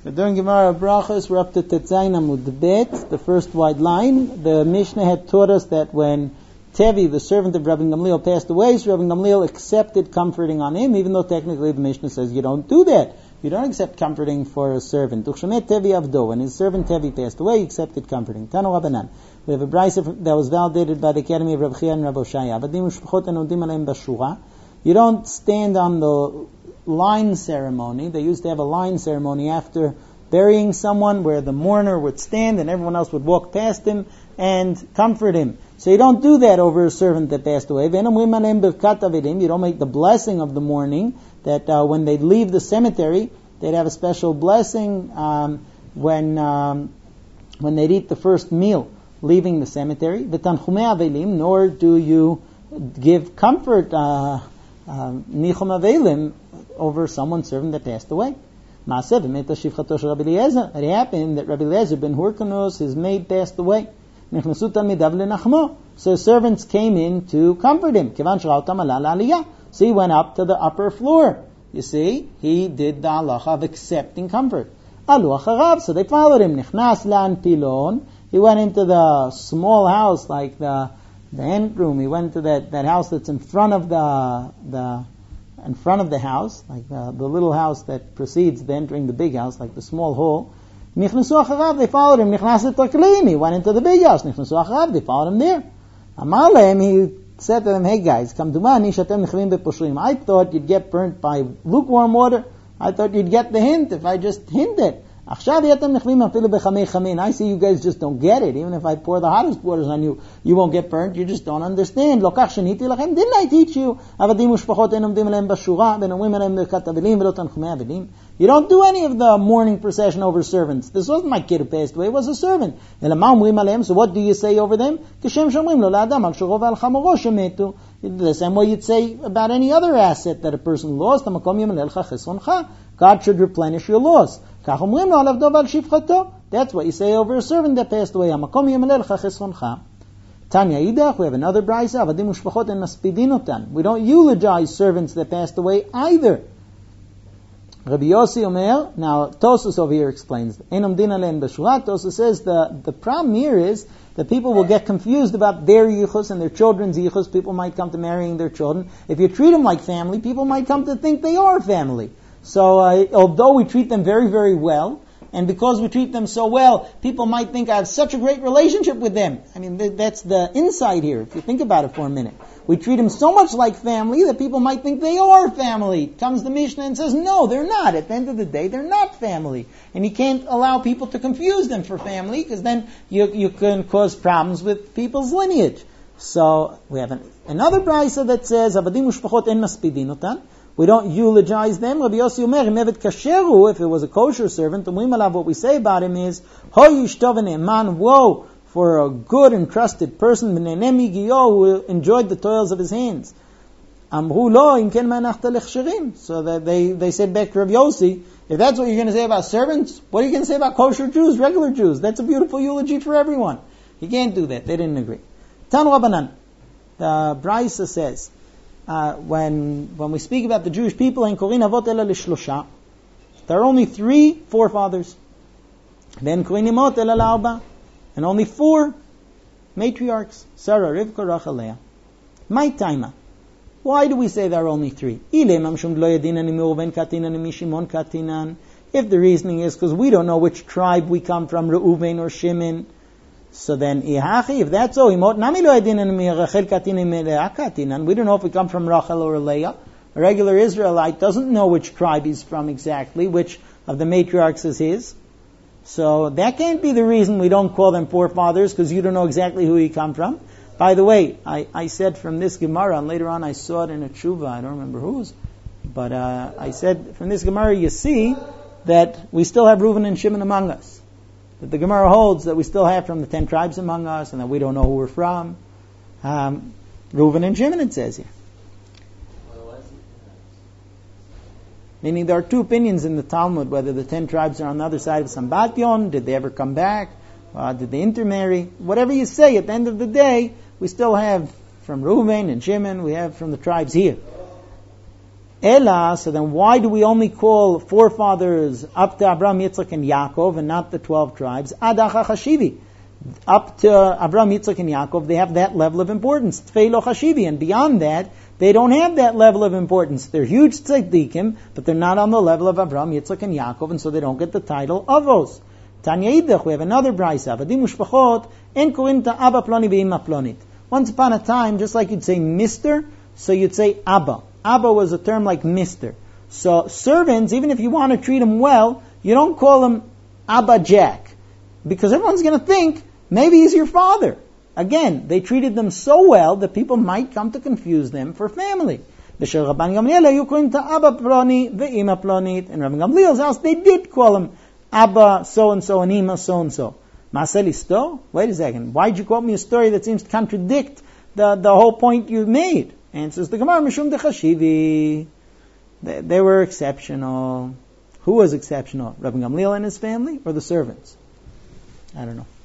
We're doing Gemara Brachos. We're up to Tetzayin Amud Bet, the first wide line. The Mishnah had taught us that when Tevi, the servant of Rabbi Gamliel, passed away, so Rabbi Gamliel accepted comforting on him, even though technically the Mishnah says you don't do that. You don't accept comforting for a servant. Uchshamet Tevi Avdo, when his servant Tevi passed away, he accepted comforting. Tanu Rabbanan. We have a brayso that was validated by the Academy of Rabbi Chia and Rabbi Oshaya. You don't stand on the line ceremony. They used to have a line ceremony after burying someone where the mourner would stand and everyone else would walk past him and comfort him. So you don't do that over a servant that passed away. You don't make the blessing of the mourning, that when they leave the cemetery, they'd have a special blessing when they'd eat the first meal leaving the cemetery. Nor do you give comfort, nichum avelim, over someone's servant that passed away. It happened that Rabbi Eliezer ben Hurkanus, his maid, passed away. So servants came in to comfort him. So he went up to the upper floor. You see, he did the halacha of accepting comfort. So they followed him. He went into the small house, like the end room. He went to that house that's in front of the house, like the little house that precedes the entering the big house, like the small hall. They followed him. He went into the big house. They followed him there. He said to them, hey guys, come to me. I thought you'd get burnt by lukewarm water. I thought you'd get the hint if I just hinted. I see you guys just don't get it. Even if I pour the hottest waters on you, you won't get burnt. You just don't understand. Didn't I teach you? You don't do any of the mourning procession over servants. This wasn't my kid who passed away, it was a servant. So what do you say over them? The same way you'd say about any other asset that a person lost. God should replenish your loss. That's what you say over a servant that passed away. Tanya Idach, we have another brayso. We don't eulogize servants that passed away either. Rabbi Yossi Omer, now Tosfos over here explains, Tosfos says the problem here is that people will get confused about their yichus and their children's yichus. People might come to marrying their children. If you treat them like family, people might come to think they are family. So although we treat them very, very well, and because we treat them so well, people might think I have such a great relationship with them. I mean, that's the insight here, if you think about it for a minute. We treat them so much like family that people might think they are family. Comes the Mishnah and says, no, they're not. At the end of the day, they're not family. And you can't allow people to confuse them for family, because then you can cause problems with people's lineage. So we have another brayso that says, we don't eulogize them. Rabbi Yossi Omer, if it was a kosher servant, what we say about him is, woe for a good and trusted person who enjoyed the toils of his hands. So that they said back to Rabbi Yossi, if that's what you're going to say about servants, what are you going to say about kosher Jews, regular Jews? That's a beautiful eulogy for everyone. You can't do that. They didn't agree. Tan Rabbanan, the brayso says, when we speak about the Jewish people, there are only 3 forefathers. Then and only 4 matriarchs. Sarah, Rivka, Rachel, Leah. My timer. Why do we say there are only 3? If the reasoning is because we don't know which tribe we come from, Reuven or Shimon, so then, if that's so, we don't know if we come from Rachel or Leah. A regular Israelite doesn't know which tribe he's from exactly, which of the matriarchs is his. So that can't be the reason we don't call them forefathers, because you don't know exactly who you come from. By the way, I said from this Gemara, and later on I saw it in a tshuva, I don't remember whose, but I said from this Gemara you see that we still have Reuven and Shimon among us. That the Gemara holds that we still have from the 10 tribes among us, and that we don't know who we're from. Reuven and Shimon, it says here. Meaning there are 2 opinions in the Talmud, whether the 10 tribes are on the other side of Sambatyon, did they ever come back, did they intermarry? Whatever you say, at the end of the day, we still have from Reuven and Shimon, we have from the tribes here. Ela, so then why do we only call forefathers up to Abraham, Yitzchak, and Yaakov, and not the 12 tribes? Adacha Chashivi. Up to Abraham, Yitzchak, and Yaakov, they have that level of importance. Tfei lo Chashivi. And beyond that, they don't have that level of importance. They're huge tzaddikim, but they're not on the level of Abraham, Yitzchak, and Yaakov, and so they don't get the title Avos. Tanya Idach, we have another braysa. Vadim ushpachot, en korin ta Abba Ploni ve'imma Plonit. Once upon a time, just like you'd say Mr., so you'd say Abba. Abba was a term like Mr. So servants, even if you want to treat them well, you don't call them Abba Jack, because everyone's going to think maybe he's your father. Again, they treated them so well that people might come to confuse them for family. B'shel Rabban Gamliel, you call him Abba Ploni ve'imma Plonit. In Rabban Gamliel's house, they did call him Abba so-and-so and Ima so-and-so. Ma'aseh listo? Wait a second. Why'd you quote me a story that seems to contradict the whole point you made? Answers the Gemara, Mishum de Chashivi. They were exceptional. Who was exceptional? Rabban Gamliel and his family, or the servants? I don't know.